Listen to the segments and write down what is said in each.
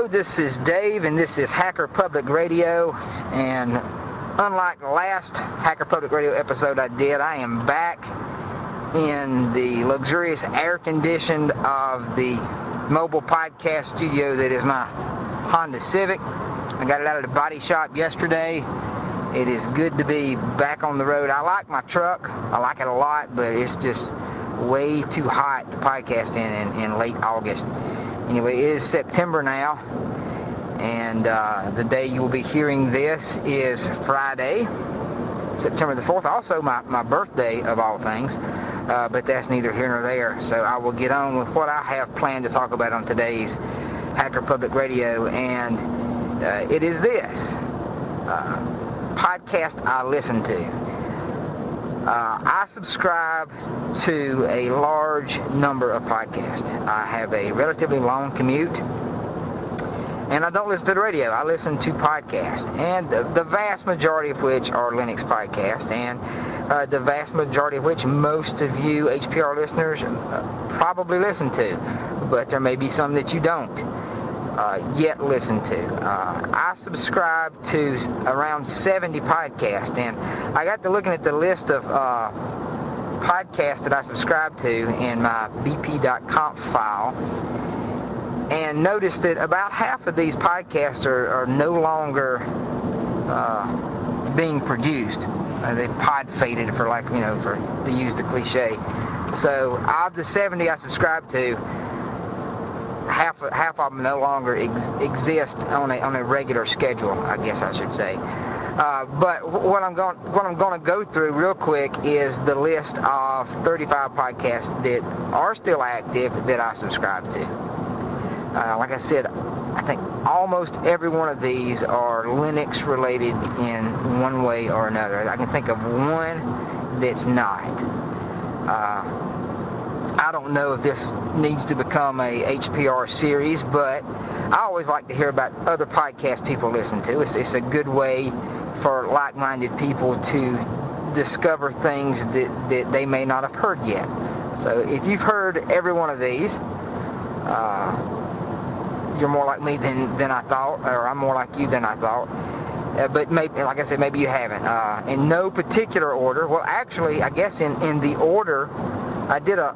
Hello, this is Dave, and this is Hacker Public Radio. And unlike the last Hacker Public Radio episode I did, I am back in the luxurious air conditioned of the mobile podcast studio that is my Honda Civic. I got it out of the body shop yesterday. It is good to be back on the road. I like my truck. I like it a lot, but it's just way too hot to podcast in late August. Anyway, it is September now, and the day you will be hearing this is Friday, September the 4th, also my birthday of all things, but that's neither here nor there. So I will get on with what I have planned to talk about on today's Hacker Public Radio, and it is this podcast I listen to. I subscribe to a large number of podcasts. I have a relatively long commute, and I don't listen to the radio. I listen to podcasts, and the vast majority of which are Linux podcasts, and the vast majority of which most of you HPR listeners probably listen to, but there may be some that you don't yet listen to. I subscribe to around 70 podcasts, and I got to looking at the list of podcasts that I subscribe to in my bp.conf file, and noticed that about half of these podcasts are no longer being produced. They've pod faded, for to use the cliche. So of the 70 I subscribe to, half of them no longer exist on a regular schedule, I guess I should say. But what I'm going to go through real quick is the list of 35 podcasts that are still active that I subscribe to. Like I said, I think almost every one of these are Linux related in one way or another. I can think of one that's not. I don't know if this needs to become a HPR series, but I always like to hear about other podcasts people listen to. It's a good way for like-minded people to discover things that they may not have heard yet. So if you've heard every one of these, you're more like me than I thought, or I'm more like you than I thought. But maybe, like I said, maybe you haven't. In no particular order. Well, actually, I guess in the order, I did a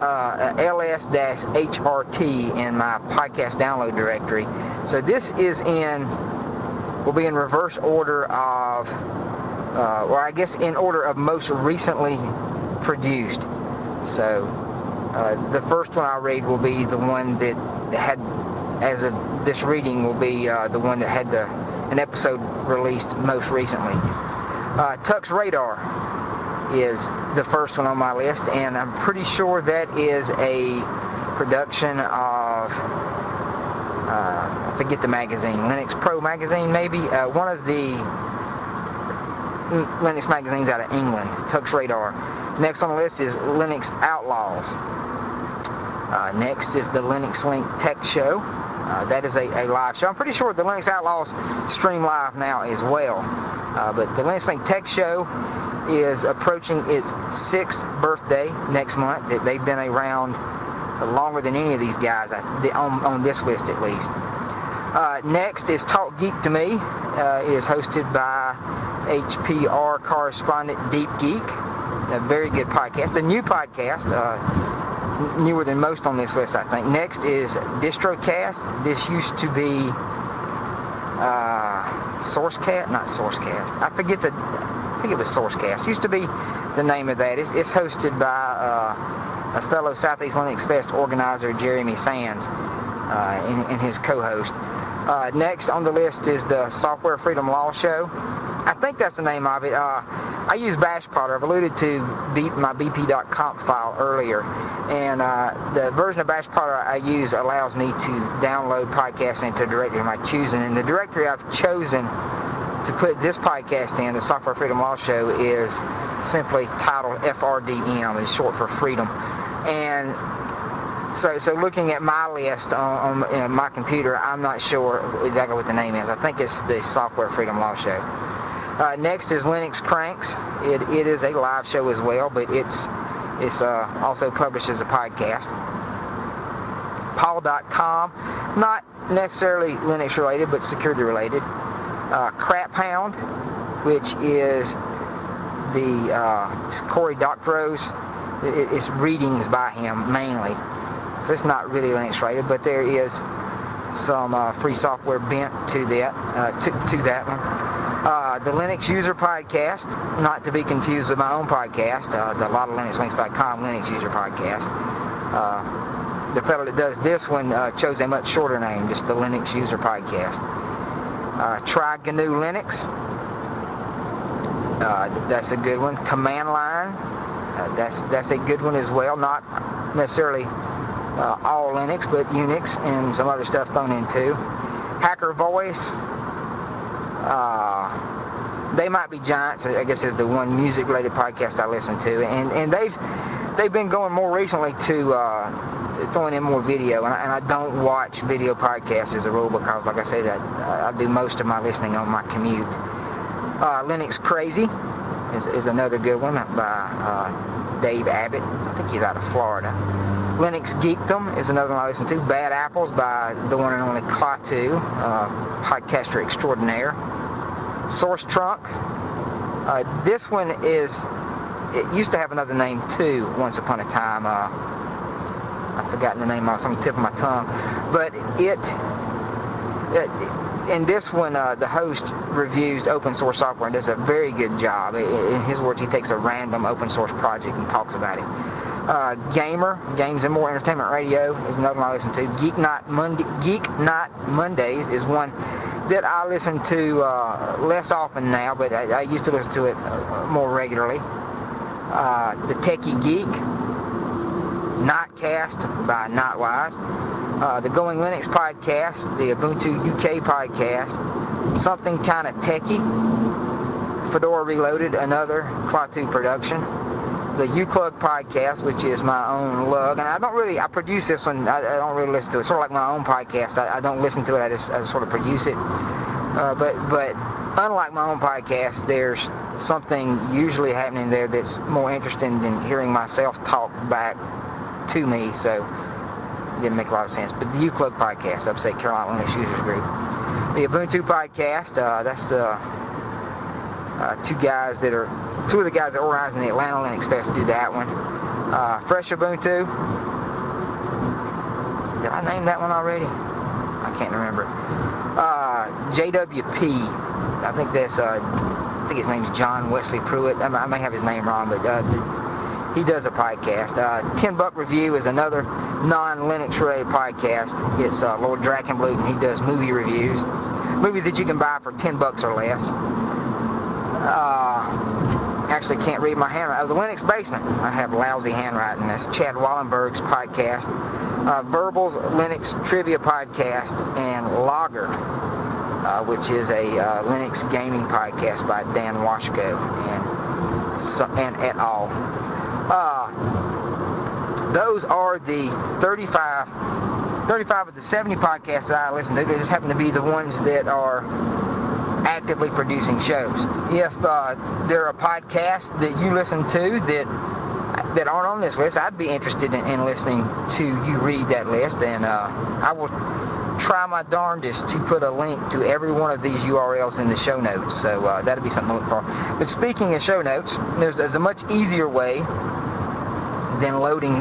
ls-hrt in my podcast download directory. So this will be in reverse order of, or I guess in order of most recently produced. So the first one I read will be the one that had, as of this reading, will be the one that had an episode released most recently. Tux Radar is the first one on my list, and I'm pretty sure that is a production of, I forget the magazine, Linux Pro magazine maybe, one of the Linux magazines out of England, Tux Radar. Next on the list is Linux Outlaws. Next is the Linux Link Tech Show. That is a live show. I'm pretty sure the Linux Outlaws stream live now as well. But the Linux Link Tech Show is approaching its 6th birthday next month. They've been around longer than any of these guys on this list at least. Next is Talk Geek to Me. It is hosted by HPR correspondent Deep Geek. A very good podcast. A new podcast. Newer than most on this list, I think. Next is DistroCast. This used to be SourceCast, not SourceCast. I think it was SourceCast. Used to be the name of that. It's hosted by a fellow Southeast Linux Fest organizer, Jeremy Sands, and his co-host. Next on the list is the Software Freedom Law Show. I think that's the name of it. I use BashPotter. I've alluded to my bp.conf file earlier, and the version of BashPotter I use allows me to download podcasts into a directory of my choosing, and the directory I've chosen to put this podcast in, the Software Freedom Law Show, is simply titled FRDM, is short for Freedom. And so looking at my list on my computer, I'm not sure exactly what the name is. I think it's the Software Freedom Law Show. Next is Linux Cranks. It is a live show as well, but it's also published as a podcast. Paul.com, not necessarily Linux related, but security related. Crap Hound, which is the Cory Doctorow's. It's readings by him mainly, so it's not really Linux related, but there is some free software bent to that to that one. The Linux User Podcast, not to be confused with my own podcast, the LotofLinuxLinks.com Linux User Podcast. The fellow that does this one chose a much shorter name, just the Linux User Podcast. Try GNU Linux. That's a good one. Command Line. That's a good one as well. Not necessarily all Linux, but Unix and some other stuff thrown in too. Hacker Voice. They Might Be Giants, I guess, is the one music-related podcast I listen to, and they've been going more recently to throwing in more video, and I don't watch video podcasts as a rule because, like I said, I do most of my listening on my commute. Linux Crazy is another good one by Dave Abbott. I think he's out of Florida. Linux Geekdom is another one I listen to. Bad Apples by the one and only Klaatu, podcaster extraordinaire. Source Trunk. This one it used to have another name too once upon a time. I've forgotten the name, it's on the tip of my tongue. But in this one, the host reviews open source software and does a very good job. In his words, he takes a random open source project and talks about it. Gamer, Games and More Entertainment Radio is another one I listen to. Geek Night Mondays is one that I listen to less often now, but I used to listen to it more regularly. The Techie Geek, Nightcast by Nightwise, the Going Linux Podcast, the Ubuntu UK Podcast, Something Kinda Techie, Fedora Reloaded, another Klaatu production, the UClug Podcast, which is my own lug, and I produce this one, I don't really listen to it, sort of like my own podcast. I don't listen to it, I just sort of produce it, but unlike my own podcast, there's something usually happening there that's more interesting than hearing myself talk back to me, so it didn't make a lot of sense. But the UClug Podcast, Upstate Carolina Linux Users Group. The Ubuntu Podcast, that's two of the guys that organize the Atlanta Linux Fest do that one. Fresh Ubuntu. Did I name that one already? I can't remember. JWP. I think his name's John Wesley Pruitt. I may have his name wrong, but he does a podcast. $10 Review is another non-Linux related podcast. It's Lord Drakenblut, and he does movie reviews. Movies that you can buy for $10 or less. Actually can't read my handwriting. The Linux Basement. I have lousy handwriting. That's Chad Wallenberg's podcast. Verbals Linux Trivia Podcast, and Logger, which is a Linux gaming podcast by Dan Washko and et al. Those are the 35 of the 70 podcasts that I listen to. They just happen to be the ones that are actively producing shows. If there are podcasts that you listen to that aren't on this list, I'd be interested in listening to you read that list, and I will try my darndest to put a link to every one of these URLs in the show notes, so that'll be something to look for. But speaking of show notes, there's a much easier way than loading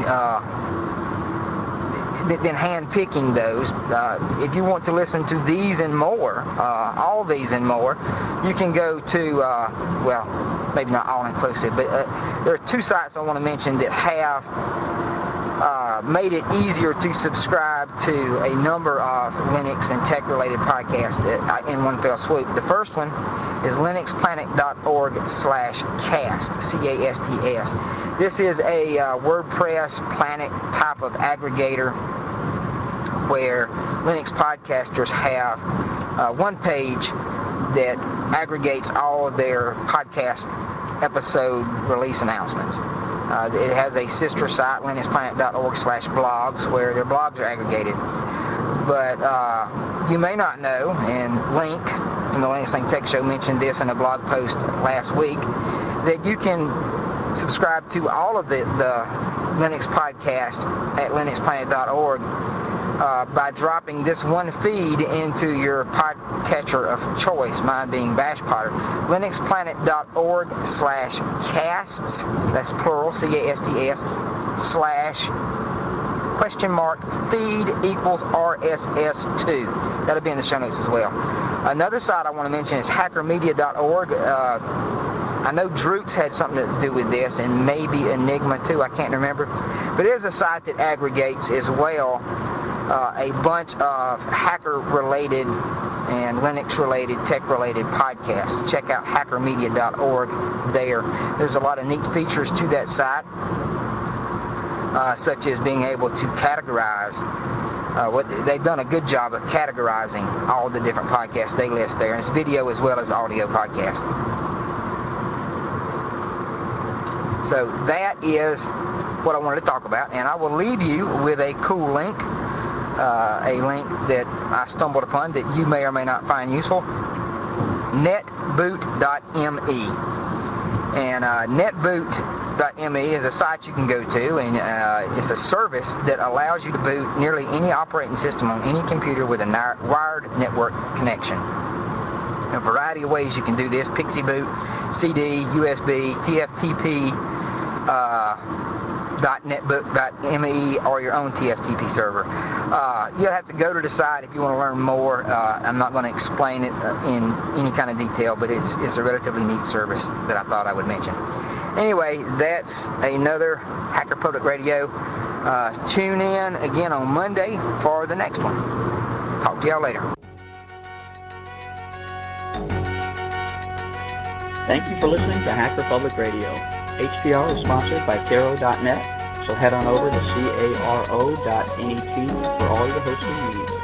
than hand-picking those. If you want to listen to these and more, all these and more, you can go to, well, maybe not all-inclusive, but there are two sites I want to mention that have made it easier to subscribe to a number of Linux and tech-related podcasts in one fell swoop. The first one is linuxplanet.org/cast, CASTS. This is a WordPress Planet type of aggregator where Linux podcasters have one page that aggregates all of their podcast episode release announcements. It has a sister site, linuxplanet.org/blogs, where their blogs are aggregated. But you may not know, and Link from the Linux Link Tech Show mentioned this in a blog post last week, that you can subscribe to all of the Linux podcast at linuxplanet.org by dropping this one feed into your podcatcher of choice, mine being Bash Potter. linuxplanet.org/casts, that's plural, CASTS, /feed equals RSS2. That'll be in the show notes as well. Another site I want to mention is hackermedia.org. I know Droox had something to do with this, and maybe Enigma too, I can't remember. But it is a site that aggregates as well a bunch of hacker-related and Linux-related, tech-related podcasts. Check out hackermedia.org there. There's a lot of neat features to that site, such as being able to categorize. They've done a good job of categorizing all the different podcasts they list there. And it's video as well as audio podcast. So that is what I wanted to talk about, and I will leave you with a cool link, a link that I stumbled upon that you may or may not find useful, netboot.me. And netboot.me is a site you can go to, and it's a service that allows you to boot nearly any operating system on any computer with a wired network connection. A variety of ways you can do this: Pixie Boot, CD, USB, TFTP, .netbook.me, or your own TFTP server. You'll have to go to the site if you want to learn more. I'm not going to explain it in any kind of detail, but it's a relatively neat service that I thought I would mention. Anyway, that's another Hacker Public Radio. Tune in again on Monday for the next one. Talk to y'all later. Thank you for listening to Hacker Public Radio. HPR is sponsored by Caro.net, so head on over to caro.net for all your hosting needs.